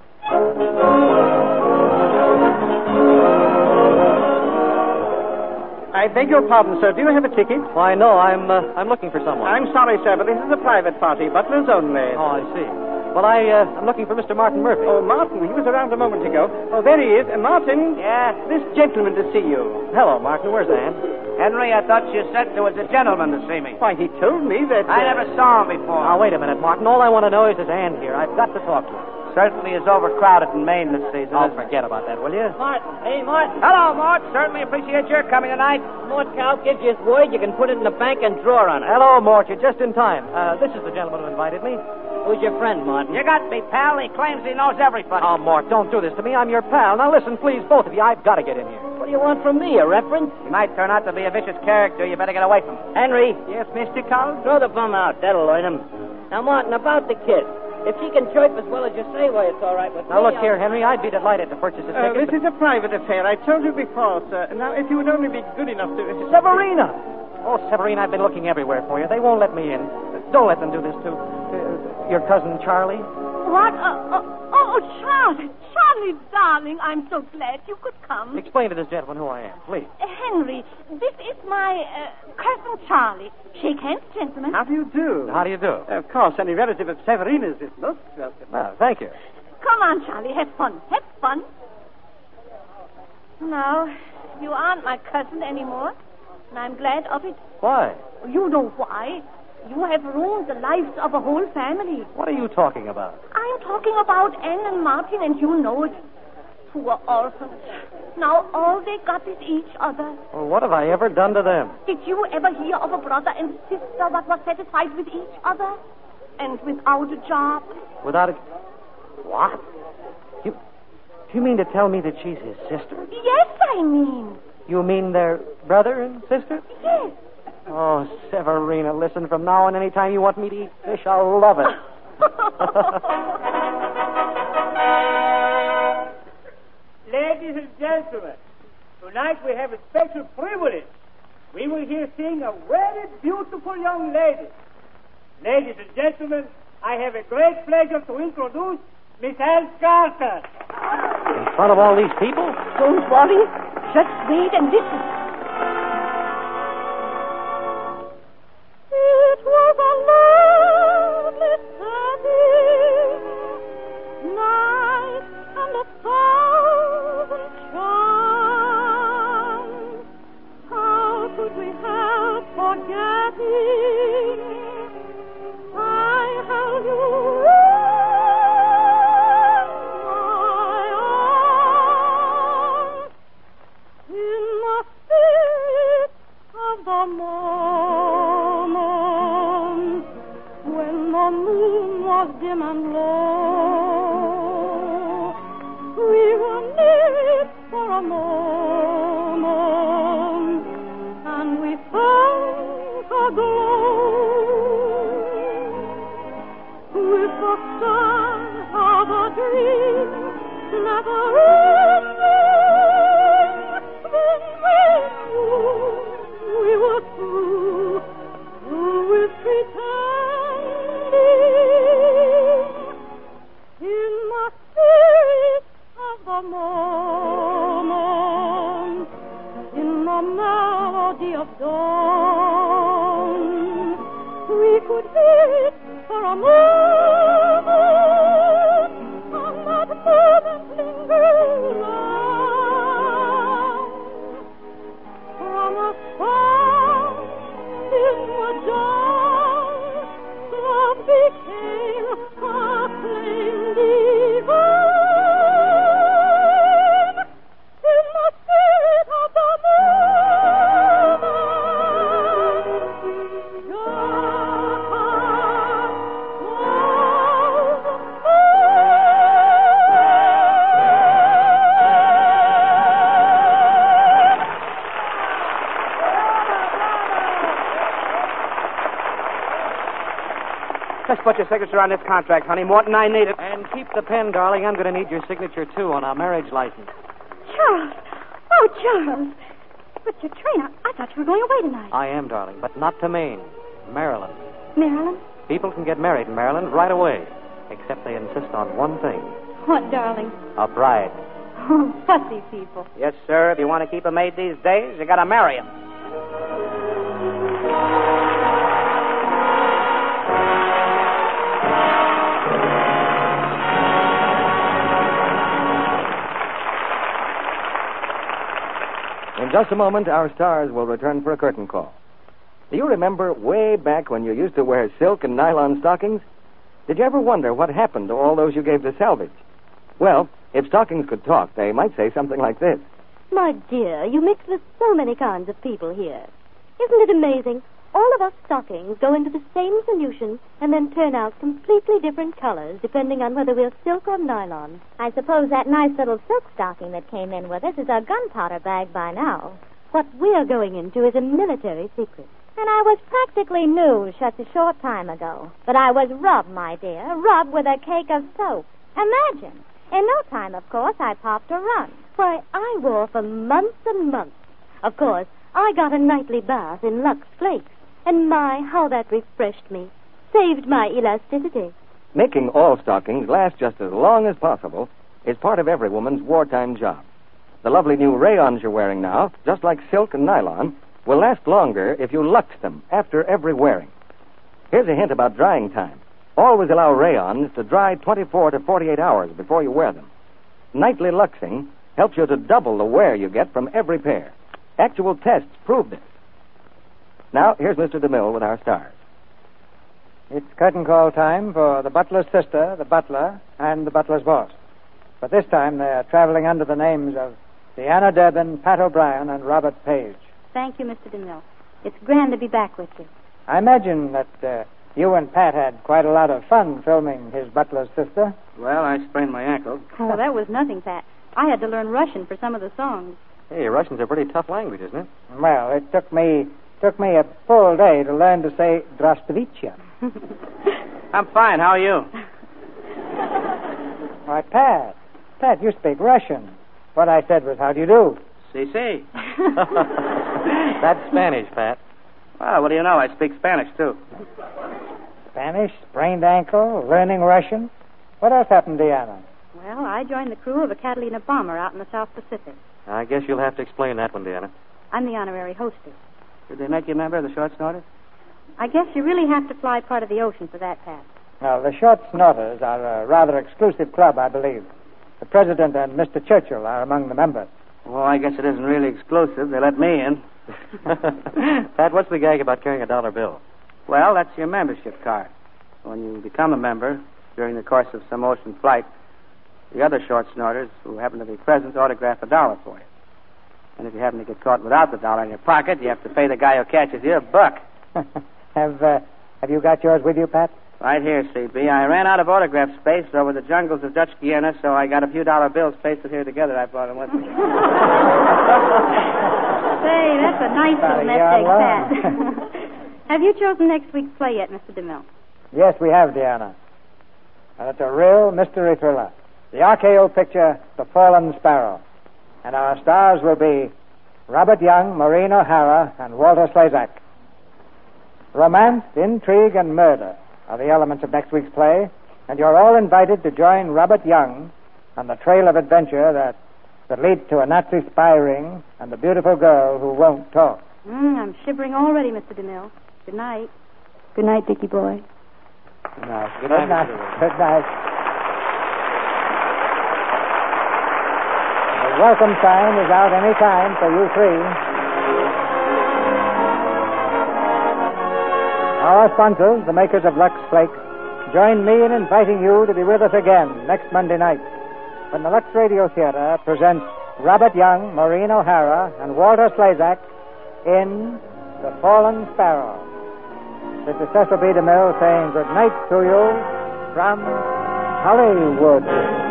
I beg your pardon, sir. Do you have a ticket? Why, no, I'm looking for someone. I'm sorry, sir, but this is a private party. Butlers only. Oh, I see. Well, I'm looking for Mr. Martin Murphy. Oh, Martin. He was around a moment ago. Oh, there he is. Martin. Yeah? This gentleman to see you. Hello, Martin. Where's Ann? Henry, I thought you said there was a gentleman to see me. Why, he told me that... I never saw him before. Now, wait a minute, Martin. All I want to know is Ann here. I've got to talk to her. Certainly is overcrowded in Maine this season. Oh, forget about that, will you? Martin. Hey, Martin. Hello, Mort. Certainly appreciate your coming tonight. Mort Cow gives you his word. You can put it in the bank and draw on it. Hello, Mort. You're just in time. This is the gentleman who invited me. Who's your friend, Martin? You got me, pal. He claims he knows everybody. Oh, Mort, don't do this to me. I'm your pal. Now, listen, please, both of you. I've got to get in here. What do you want from me, a reference? He might turn out to be a vicious character. You better get away from him. Henry. Yes, Mr. Cow? Throw the bum out. That'll learn him. Now, Martin, about the kid. If she can chirp as well as you say, why, it's all right with me. Now, look here, Henry. I'd be delighted to purchase a ticket. This is a private affair. I told you before, sir. Now, if you would only be good enough to... Severina! Oh, Severina, I've been looking everywhere for you. They won't let me in. Don't let them do this to your cousin Charlie. What? Charlie. Charlie, darling, I'm so glad you could come. Explain to this gentleman who I am, please. Henry, this is my cousin Charlie. Shake hands, gentlemen. How do you do? How do you do? Of course, any relative of Severina's is most welcome. Well, thank you. Come on, Charlie, have fun. Have fun. No, you aren't my cousin anymore, and I'm glad of it. Why? You know why. You have ruined the lives of a whole family. What are you talking about? I'm talking about Anne and Martin, and you know it. Poor orphans. Now all they got is each other. Well, what have I ever done to them? Did you ever hear of a brother and sister that was satisfied with each other? And without a job? Without a... What? You mean to tell me that she's his sister? Yes, I mean. You mean they're brother and sister? Yes. Oh, Severina, listen, from now on, any time you want me to eat fish, I'll love it. Ladies and gentlemen, tonight we have a special privilege. We will here sing a very beautiful young lady. Ladies and gentlemen, I have a great pleasure to introduce Miss Ann Carter. In front of all these people? Don't worry. Just wait and listen. It was a lovely setting, night and a thousand charms. How could we help forgetting? I held you in my arms, in the spirit of the moment, when the moon was dim and low. We were near it for a moment, and we felt a glow. With the start of a dream, never ending, then we were through with pretending. In the spirit of the moment, in the melody of dawn, we could hear it for a moment, and that moment lingered long. From a sound in the dawn, love became a flame divine. In the spirit of the moment, your heart was Just put your signature on this contract, honey. Morton, I need it. And keep the pen, darling. I'm going to need your signature, too, on our marriage license. Charles! Oh, Charles! But your train, I thought you were going away tonight. I am, darling, but not to Maine. Maryland. Maryland? People can get married in Maryland right away, except they insist on one thing. What, darling? A bride. Oh, fussy people. Yes, sir. If you want to keep a maid these days, you got to marry him. In just a moment, our stars will return for a curtain call. Do you remember way back when you used to wear silk and nylon stockings? Did you ever wonder what happened to all those you gave to salvage? Well, if stockings could talk, they might say something like this. My dear, you mix with so many kinds of people here. Isn't it amazing? All of us stockings go into the same solution and then turn out completely different colors depending on whether we're silk or nylon. I suppose that nice little silk stocking that came in with us is our gunpowder bag by now. What we're going into is a military secret. And I was practically new such a short time ago. But I was rubbed, my dear, rubbed with a cake of soap. Imagine. In no time, of course, I popped a run. Why, I wore for months and months. Of course, I got a nightly bath in Lux Flakes. And my, how that refreshed me. Saved my elasticity. Making all stockings last just as long as possible is part of every woman's wartime job. The lovely new rayons you're wearing now, just like silk and nylon, will last longer if you lux them after every wearing. Here's a hint about drying time. Always allow rayons to dry 24 to 48 hours before you wear them. Nightly luxing helps you to double the wear you get from every pair. Actual tests prove this. Now, here's Mr. DeMille with our stars. It's curtain call time for the butler's sister, the butler, and the butler's boss. But this time they're traveling under the names of Deanna Durbin, Pat O'Brien, and Robert Page. Thank you, Mr. DeMille. It's grand to be back with you. I imagine that you and Pat had quite a lot of fun filming his butler's sister. Well, I sprained my ankle. Oh, that was nothing, Pat. I had to learn Russian for some of the songs. Hey, Russian's a pretty tough language, isn't it? Well, it took me a full day to learn to say Zdravstvuyte. I'm fine. How are you? Why, Pat, you speak Russian. What I said was, how do you do? Si. That's Spanish, Pat. Well, what do you know? I speak Spanish, too. Spanish, sprained ankle, learning Russian. What else happened, Deanna? Well, I joined the crew of a Catalina bomber out in the South Pacific. I guess you'll have to explain that one, Deanna. I'm the honorary hostess. Did they make you a member of the Short Snorters? I guess you really have to fly part of the ocean for that, Pat. Well, the Short Snorters are a rather exclusive club, I believe. The president and Mr. Churchill are among the members. Well, I guess it isn't really exclusive. They let me in. Pat, what's the gag about carrying a dollar bill? Well, that's your membership card. When you become a member during the course of some ocean flight, the other Short Snorters who happen to be present autograph $1 for you. And if you happen to get caught without the dollar in your pocket, you have to pay the guy who catches you $1. Have you got yours with you, Pat? Right here, CB. I ran out of autograph space over the jungles of Dutch Guiana, so I got a few dollar bills pasted here together. I brought them with me. Say, that's a nice little nest egg, Pat. Have you chosen next week's play yet, Mr. DeMille? Yes, we have, Deanna. And it's a real mystery thriller. The RKO picture, The Fallen Sparrow. And our stars will be Robert Young, Maureen O'Hara, and Walter Slezak. Romance, intrigue, and murder are the elements of next week's play, and you're all invited to join Robert Young on the trail of adventure that leads to a Nazi spy ring and the beautiful girl who won't talk. I'm shivering already, Mr. DeMille. Good night. Good night, Dickie boy. Good night. Good night. Good night. The welcome sign is out any time for you three. Our sponsors, the makers of Lux Flakes, join me in inviting you to be with us again next Monday night when the Lux Radio Theater presents Robert Young, Maureen O'Hara, and Walter Slezak in The Fallen Sparrow. This is Cecil B. DeMille saying good night to you from Hollywood.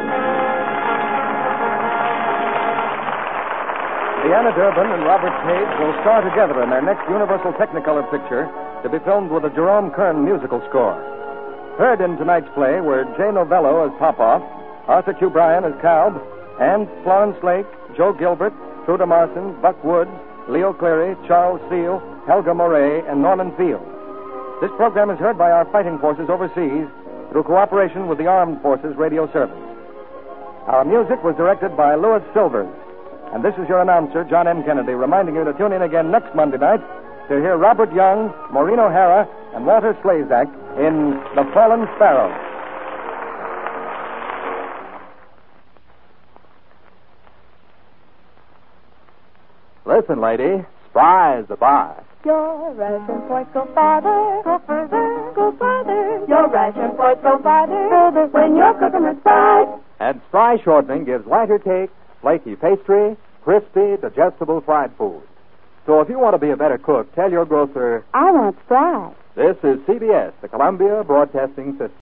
Deanna Durbin and Robert Page will star together in their next Universal Technicolor picture to be filmed with a Jerome Kern musical score. Heard in tonight's play were Jay Novello as Popoff, Arthur Q. Bryan as Calb, and Florence Lake, Joe Gilbert, Truda Marson, Buck Woods, Leo Cleary, Charles Steele, Helga Moray, and Norman Field. This program is heard by our fighting forces overseas through cooperation with the Armed Forces Radio Service. Our music was directed by Louis Silvers. And this is your announcer, John M. Kennedy, reminding you to tune in again next Monday night to hear Robert Young, Maureen O'Hara, and Walter Slazak in The Fallen Sparrow. Listen, lady, spry is the buy. Your ration points go farther, go further, go farther. Your ration points go farther when you're cooking with Spry. And Spry shortening gives lighter cake, flaky pastry, crispy, digestible fried food. So if you want to be a better cook, tell your grocer, I want Spry. This is CBS, the Columbia Broadcasting System.